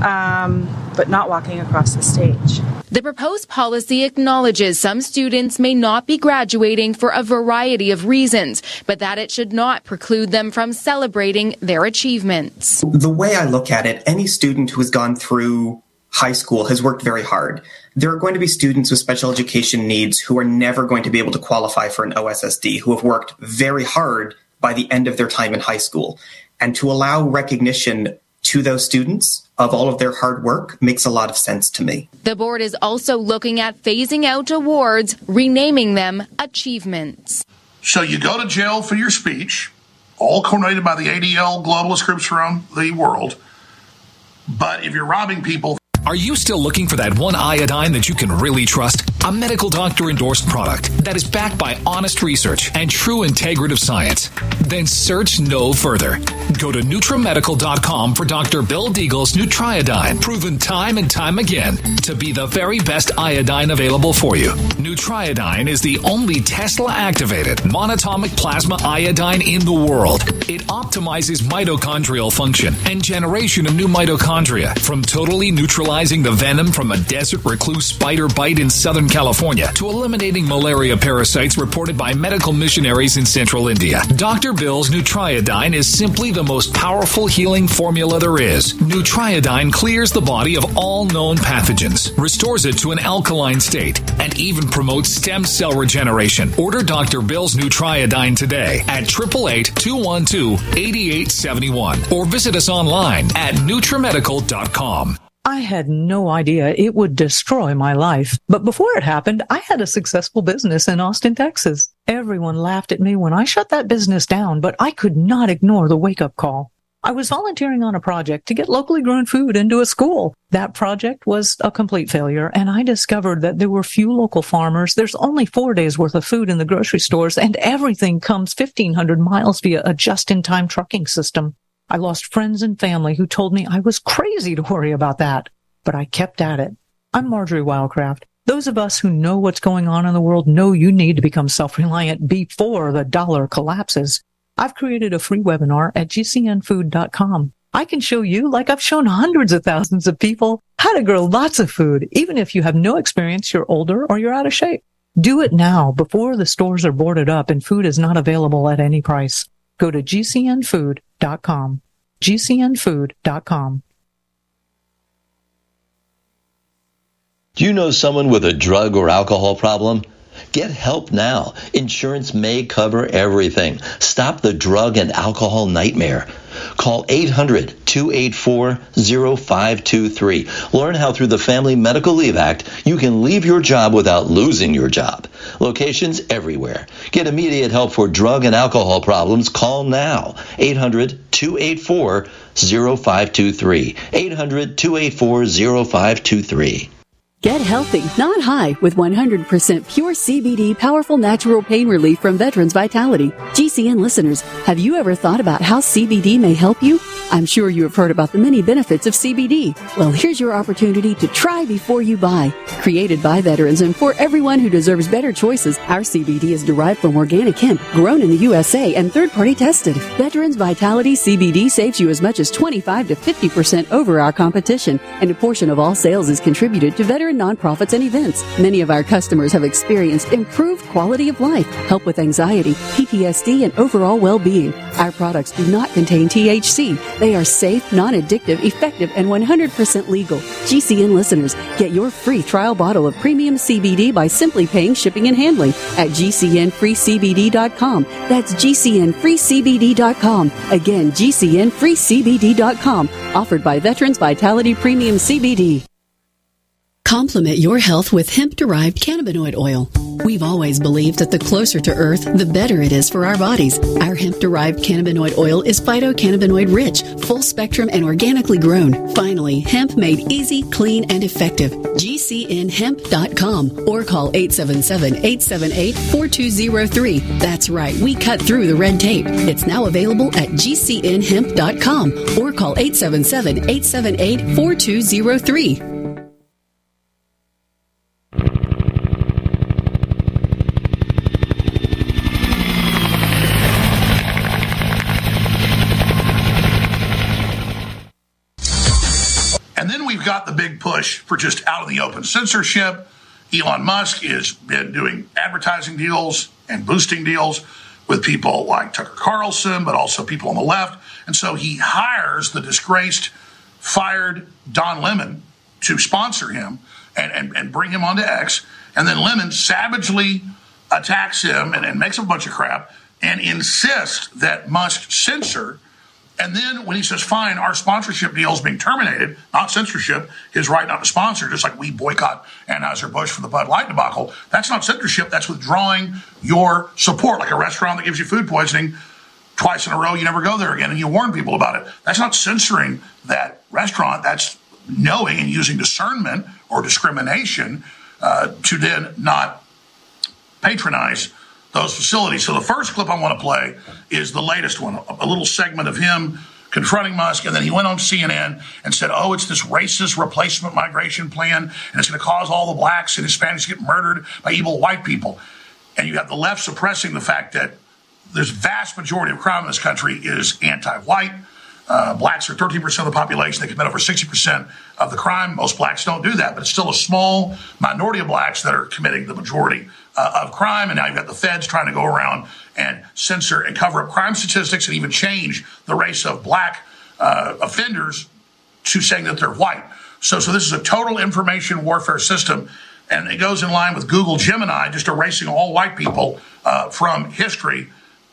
um, but not walking across the stage.
The proposed policy acknowledges some students may not be graduating for a variety of reasons, but that it should not preclude them from celebrating their achievements.
The way I look at it, any student who has gone through high school has worked very hard. There are going to be students with special education needs who are never going to be able to qualify for an O S S D, who have worked very hard by the end of their time in high school. And to allow recognition to those students of all of their hard work makes a lot of sense to me.
The board is also looking at phasing out awards, renaming them achievements.
So you go to jail for your speech, all coordinated by the A D L globalist groups around the world. But if you're robbing people...
Are you still looking for that one iodine that you can really trust? A medical doctor-endorsed product that is backed by honest research and true integrative science? Then search no further. Go to NutriMedical dot com for Doctor Bill Deagle's Nutriodine, proven time and time again to be the very best iodine available for you. Nutriodine is the only Tesla-activated monatomic plasma iodine in the world. It optimizes mitochondrial function and generation of new mitochondria from totally neutralizing the venom from a desert recluse spider bite in Southern California to eliminating malaria parasites reported by medical missionaries in central India. Doctor Bill's Nutriodine is simply the most powerful healing formula there is. Nutriodine clears the body of all known pathogens, restores it to an alkaline state, and even promotes stem cell regeneration. Order Doctor Bill's Nutriodine today at eight eight eight, two one two, eight eight seven one or visit us online at NutriMedical dot com.
I had no idea it would destroy my life. But before it happened, I had a successful business in Austin, Texas. Everyone laughed at me when I shut that business down, but I could not ignore the wake-up call. I was volunteering on a project to get locally grown food into a school. That project was a complete failure, and I discovered that there were few local farmers. There's only four days worth of food in the grocery stores, and everything comes fifteen hundred miles via a just-in-time trucking system. I lost friends and family who told me I was crazy to worry about that, but I kept at it. I'm Marjorie Wildcraft. Those of us who know what's going on in the world know you need to become self-reliant before the dollar collapses. I've created a free webinar at G C N food dot com. I can show you, like I've shown hundreds of thousands of people, how to grow lots of food, even if you have no experience, you're older, or you're out of shape. Do it now before the stores are boarded up and food is not available at any price. Go to G C N food dot com. G C N food dot com.
Do you know someone with a drug or alcohol problem?
Get help now. Insurance may cover everything. Stop the drug and alcohol nightmare. Call eight hundred, two eight four, zero five two three. Learn how through the Family Medical Leave Act you can leave your job without losing your job. Locations everywhere. Get immediate help for drug and alcohol problems. Call now. eight hundred, two eight four, zero five two three. eight hundred, two eight four, zero five two three.
Get healthy, not high, with one hundred percent pure C B D powerful natural pain relief from Veterans Vitality. G C N listeners, have you ever thought about how C B D may help you? I'm sure you have heard about the many benefits of C B D. Well, here's your opportunity to try before you buy. Created by veterans and for everyone who deserves better choices, our C B D is derived from organic hemp, grown in the U S A and third-party tested. Veterans Vitality C B D saves you as much as twenty-five to fifty percent over our competition, and a portion of all sales is contributed to veteran nonprofits and events. Many of our customers have experienced improved quality of life, help with anxiety, P T S D, and overall well-being. Our products do not contain T H C. They are safe, non-addictive, effective, and one hundred percent legal. G C N listeners, get your free trial bottle of premium C B D by simply paying shipping and handling at G C N free C B D dot com. That's G C N free C B D dot com. Again, G C N free C B D dot com. Offered by Veterans Vitality Premium C B D. Complement your health with hemp-derived cannabinoid oil. We've always believed that the closer to Earth, the better it is for our bodies. Our hemp-derived cannabinoid oil is phytocannabinoid-rich, full-spectrum, and organically grown. Finally, hemp made easy, clean, and effective. G C N hemp dot com or call eight seven seven, eight seven eight, four two zero three. That's right, we cut through the red tape. It's now available at G C N hemp dot com or call eight seven seven, eight seven eight, four two zero three.
We've got the big push for just out in the open censorship. Elon Musk has been doing advertising deals and boosting deals with people like Tucker Carlson, but also people on the left. And so he hires the disgraced, fired Don Lemon to sponsor him and, and, and bring him onto X. And then Lemon savagely attacks him and, and makes up a bunch of crap and insists that Musk censor. And then when he says, fine, our sponsorship deal is being terminated, not censorship, his right not to sponsor, just like we boycott Anheuser-Busch for the Bud Light debacle, that's not censorship, that's withdrawing your support, like a restaurant that gives you food poisoning twice in a row, you never go there again, and you warn people about it. That's not censoring that restaurant, that's knowing and using discernment or discrimination uh, to then not patronize those facilities. So the first clip I want to play is the latest one, a little segment of him confronting Musk, and then he went on C N N and said, oh, it's this racist replacement migration plan, and it's going to cause all the blacks and Hispanics to get murdered by evil white people. And you have the left suppressing the fact that there's vast majority of crime in this country is anti-white. Uh, blacks are thirteen percent of the population. They commit over sixty percent of the crime. Most blacks don't do that, but it's still a small minority of blacks that are committing the majority uh, of crime. And now you've got the feds trying to go around and censor and cover up crime statistics and even change the race of black uh, offenders to saying that they're white. So, so this is a total information warfare system, and it goes in line with Google Gemini, just erasing all white people uh, from history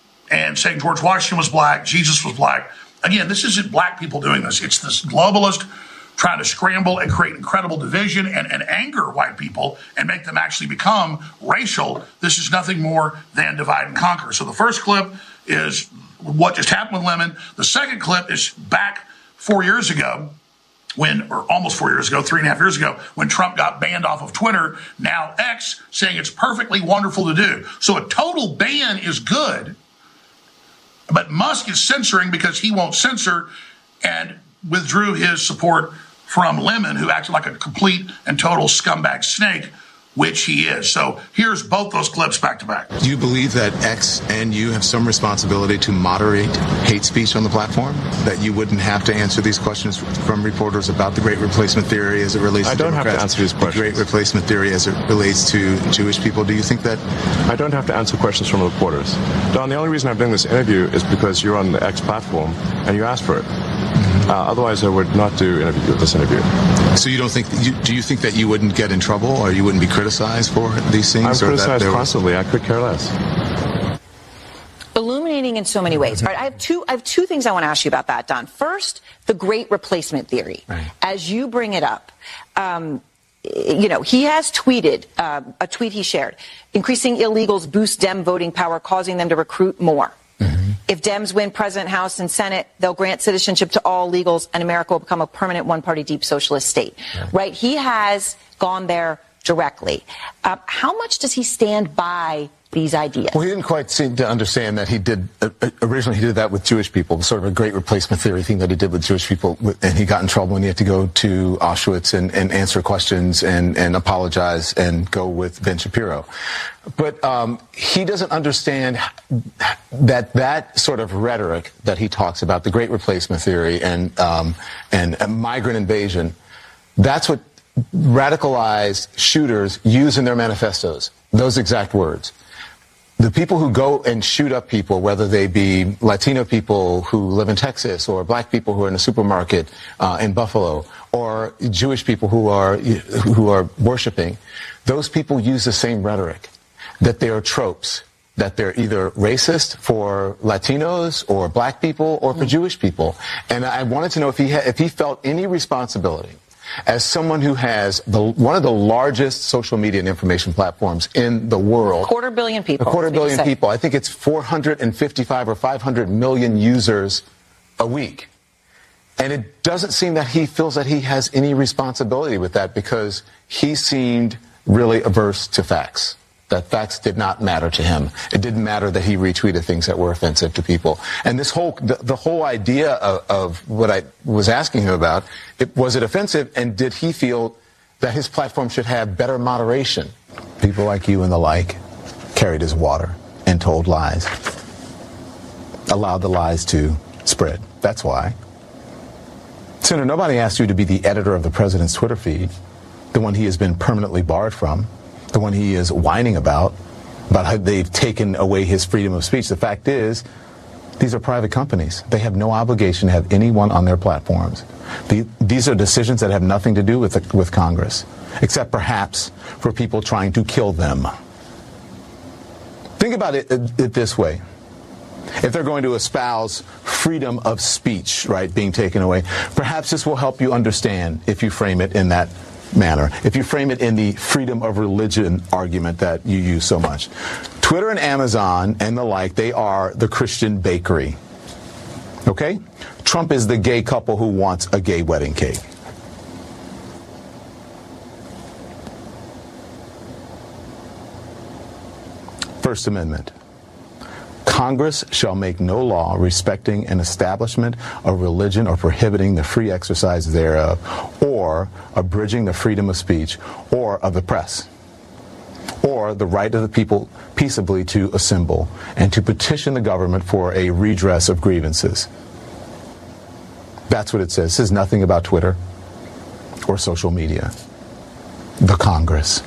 and saying George Washington was black, Jesus was black. Again, this isn't black people doing this. It's this globalist trying to scramble and create incredible division and, and anger white people and make them actually become racial. This is nothing more than divide and conquer. So the first clip is what just happened with Lemon. The second clip is back four years ago when, or almost four years ago, three and a half years ago, when Trump got banned off of Twitter, now X, saying it's perfectly wonderful to do. So a total ban is good. But Musk is censoring because he won't censor and withdrew his support from Lemon, who acted like a complete and total scumbag snake, which he is. So here's both those clips back to back.
Do you believe that X and you have some responsibility to moderate hate speech on the platform? That you wouldn't have to answer these questions from reporters about the Great Replacement Theory as it relates to
I don't
Democrats,
have to answer these questions.
The Great Replacement Theory as it relates to Jewish people. Do you think that...
I don't have to answer questions from reporters. Don, the only reason I'm doing this interview is because you're on the X platform and you asked for it. Mm-hmm. Uh, otherwise, I would not do interview, this interview.
So you don't think, you, do you think that you wouldn't get in trouble or you wouldn't be criticized for these things?
I'm
or
criticized
that
constantly. I could care less.
Illuminating in so many ways. All right, I have two. I have two things I want to ask you about that, Don. First, the Great Replacement Theory. Right. As you bring it up, um, you know, he has tweeted uh, a tweet he shared: increasing illegals boost Dem voting power, causing them to recruit more. Mm-hmm. If Dems win President, House, and Senate, they'll grant citizenship to all illegals, and America will become a permanent one-party deep socialist state. Right? right? He has gone there directly. Uh, how much does he stand by these ideas?
Well, he didn't quite seem to understand that he did, uh, originally he did that with Jewish people, sort of a great replacement theory thing that he did with Jewish people, and he got in trouble when he had to go to Auschwitz and, and answer questions and, and apologize and go with Ben Shapiro. But um, he doesn't understand that that sort of rhetoric that he talks about, the great replacement theory and, um, and a migrant invasion, that's what radicalized shooters use in their manifestos, those exact words. The people who go and shoot up people, whether they be Latino people who live in Texas or black people who are in a supermarket uh, in Buffalo or Jewish people who are who are worshiping, those people use the same rhetoric, that they are tropes, that they're either racist for Latinos or black people or for mm. Jewish people. And I wanted to know if he ha- if he felt any responsibility as someone who has the, one of the largest social media and information platforms in the world.
A quarter billion people.
A quarter billion people. I think it's four hundred fifty-five or five hundred million users a week. And it doesn't seem that he feels that he has any responsibility with that, because he seemed really averse to facts. That facts did not matter to him. It didn't matter that he retweeted things that were offensive to people. And this whole, the, the whole idea of, of what I was asking him about, it, was it offensive, and did he feel that his platform should have better moderation? People like you and the like carried his water and told lies. Allowed the lies to spread. That's why. Senator, nobody asked you to be the editor of the president's Twitter feed, the one he has been permanently barred from. The one he is whining about, about how they've taken away his freedom of speech. The fact is, these are private companies. They have no obligation to have anyone on their platforms. The, these are decisions that have nothing to do with, the, with Congress, except perhaps for people trying to kill them. Think about it, it, it this way. If they're going to espouse freedom of speech, right, being taken away, perhaps this will help you understand if you frame it in that manner. If you frame it in the freedom of religion argument that you use so much. Twitter and Amazon and the like, they are the Christian bakery. Okay? Trump is the gay couple who wants a gay wedding cake. First Amendment. Congress shall make no law respecting an establishment of religion or prohibiting the free exercise thereof, or abridging the freedom of speech, or of the press, or the right of the people peaceably to assemble and to petition the government for a redress of grievances. That's what it says. It says nothing about Twitter or social media. The Congress.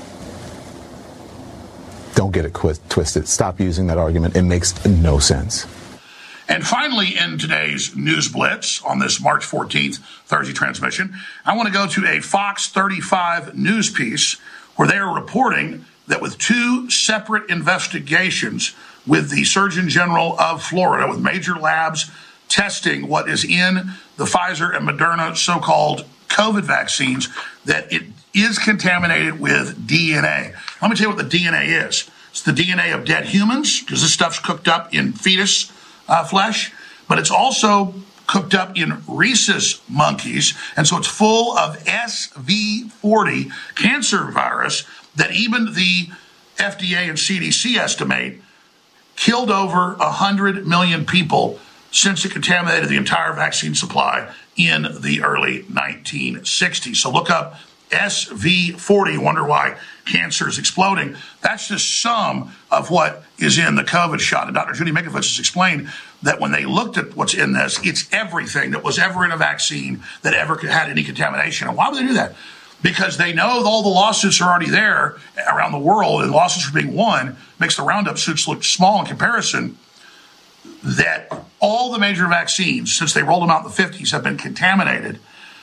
Don't get it qu- twisted. Stop using that argument. It makes no sense.
And finally, in today's News Blitz on this March fourteenth Thursday transmission, I want to go to a Fox thirty-five news piece where they are reporting that with two separate investigations with the Surgeon General of Florida, with major labs testing what is in the Pfizer and Moderna so-called COVID vaccines, that it is contaminated with D N A. Let me tell you what the D N A is. It's the D N A of dead humans, because this stuff's cooked up in fetus uh, flesh, but it's also cooked up in rhesus monkeys, and so it's full of S V forty cancer virus that even the F D A and C D C estimate killed over one hundred million people since it contaminated the entire vaccine supply in the early nineteen sixties. So look up S V forty, wonder why cancer is exploding. That's just some of what is in the COVID shot. And Doctor Judy Mikovits has explained that when they looked at what's in this, it's everything that was ever in a vaccine that ever had any contamination. And why would they do that? Because they know all the lawsuits are already there around the world, and lawsuits are being won, makes the Roundup suits look small in comparison, that all the major vaccines, since they rolled them out in the fifties, have been contaminated.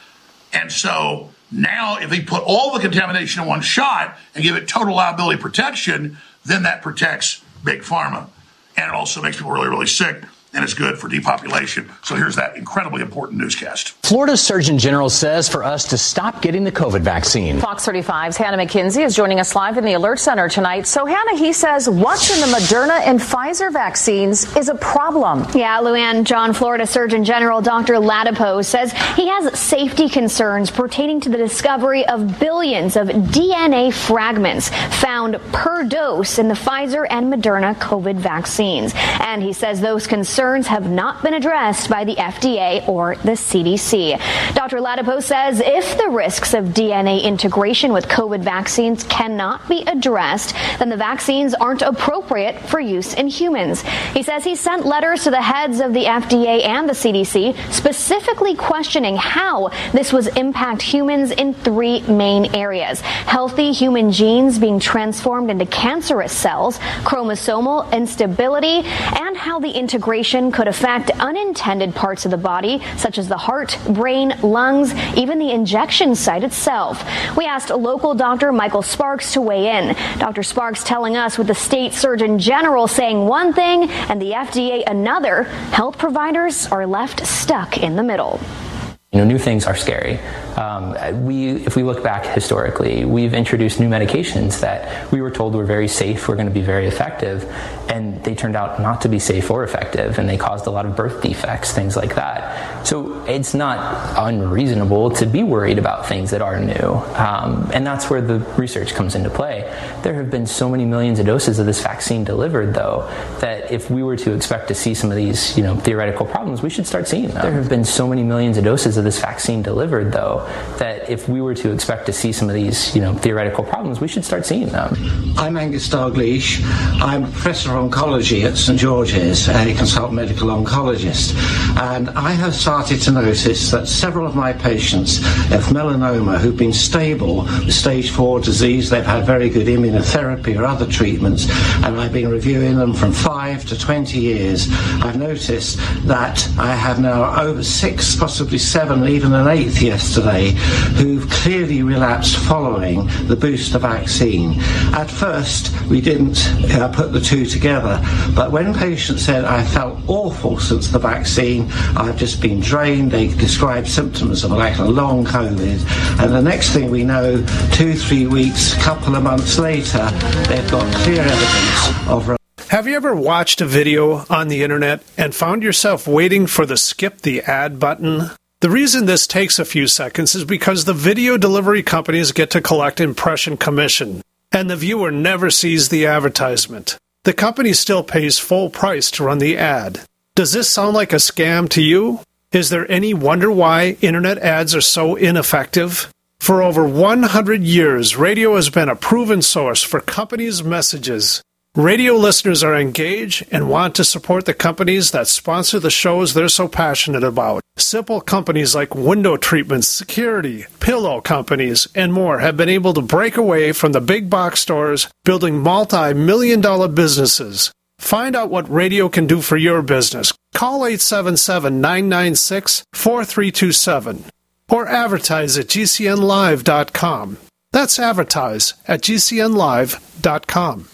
And so now if they put all the contamination in one shot and give it total liability protection, then that protects Big Pharma. And it also makes people really, really sick. And it's good for depopulation. So here's that incredibly important newscast.
Florida's Surgeon General says for us to stop getting the COVID vaccine.
Fox thirty-five's Hannah McKenzie is joining us live in the Alert Center tonight. So, Hannah, he says what's in the Moderna and Pfizer vaccines is a problem.
Yeah, Luann, John, Florida Surgeon General Doctor Ladapo says he has safety concerns pertaining to the discovery of billions of D N A fragments found per dose in the Pfizer and Moderna COVID vaccines. And he says those concerns have not been addressed by the F D A or the C D C. Doctor Ladapo says if the risks of D N A integration with COVID vaccines cannot be addressed, then the vaccines aren't appropriate for use in humans. He says he sent letters to the heads of the F D A and the C D C specifically questioning how this would impact humans in three main areas: healthy human genes being transformed into cancerous cells, chromosomal instability, and how the integration could affect unintended parts of the body, such as the heart, brain, lungs, even the injection site itself. We asked local doctor Michael Sparks to weigh in. Doctor Sparks telling us with the state surgeon general saying one thing and the F D A another, health providers are left stuck in the middle.
You know, new things are scary. Um, we, if we look back historically, we've introduced new medications that we were told were very safe, were going to be very effective, and they turned out not to be safe or effective, and they caused a lot of birth defects, things like that. So it's not unreasonable to be worried about things that are new, um, and that's where the research comes into play. There have been so many millions of doses of this vaccine delivered, though, that if we were to expect to see some of these, you know, theoretical problems, we should start seeing them. There have been so many millions of doses of this vaccine delivered, though, that if we were to expect to see some of these, you know, theoretical problems, we should start seeing them.
I'm Angus Dalgleish. I'm a professor of oncology at St George's, a consultant medical oncologist, and I have started to notice that several of my patients have melanoma who've been stable with stage four disease. They've had very good immunotherapy or other treatments, and I've been reviewing them from five to twenty years. I've noticed that I have now over six, possibly seven, even an eighth yesterday, who've clearly relapsed following the booster vaccine. At first, we didn't uh, put the two together, but when patients said, I felt awful since the vaccine, I've just been drained, they described symptoms of like a long COVID, and the next thing we know, two, three weeks, couple of months later, they've got clear evidence of.
Have you ever watched a video on the internet and found yourself waiting for the skip the ad button? The reason this takes a few seconds is because the video delivery companies get to collect impression commission, and the viewer never sees the advertisement. The company still pays full price to run the ad. Does this sound like a scam to you? Is there any wonder why internet ads are so ineffective? For over one hundred years, radio has been a proven source for companies' messages. Radio listeners are engaged and want to support the companies that sponsor the shows they're so passionate about. Simple companies like window treatments, security, pillow companies, and more have been able to break away from the big box stores, building multi-million dollar businesses. Find out what radio can do for your business. Call eight seven seven, nine nine six, four three two seven or advertise at G C N live dot com. That's advertise at G C N live dot com.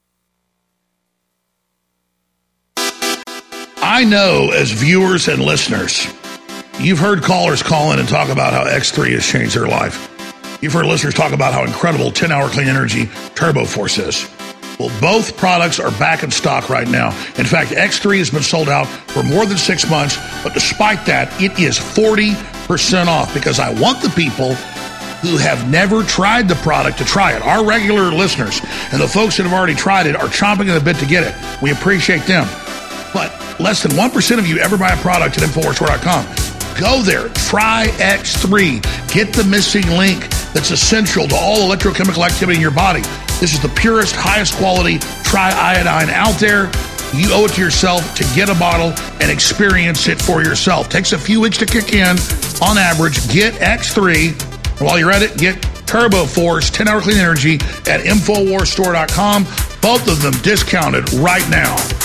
I know as viewers and listeners, you've heard callers call in and talk about how X three has changed their life. You've heard listeners talk about how incredible ten hour Clean Energy Turbo Force is. Well, both products are back in stock right now. In fact, X three has been sold out for more than six months, but despite that, it is forty percent off because I want the people who have never tried the product to try it. Our regular listeners and the folks that have already tried it are chomping at the bit to get it. We appreciate them. But less than one percent of you ever buy a product at Infowars Store dot com. Go there. Try X three. Get the missing link that's essential to all electrochemical activity in your body. This is the purest, highest quality triiodine out there. You owe it to yourself to get a bottle and experience it for yourself. Takes a few weeks to kick in. On average, get X three. While you're at it, get Turbo Force ten hour Clean Energy at Infowars Store dot com. Both of them discounted right now.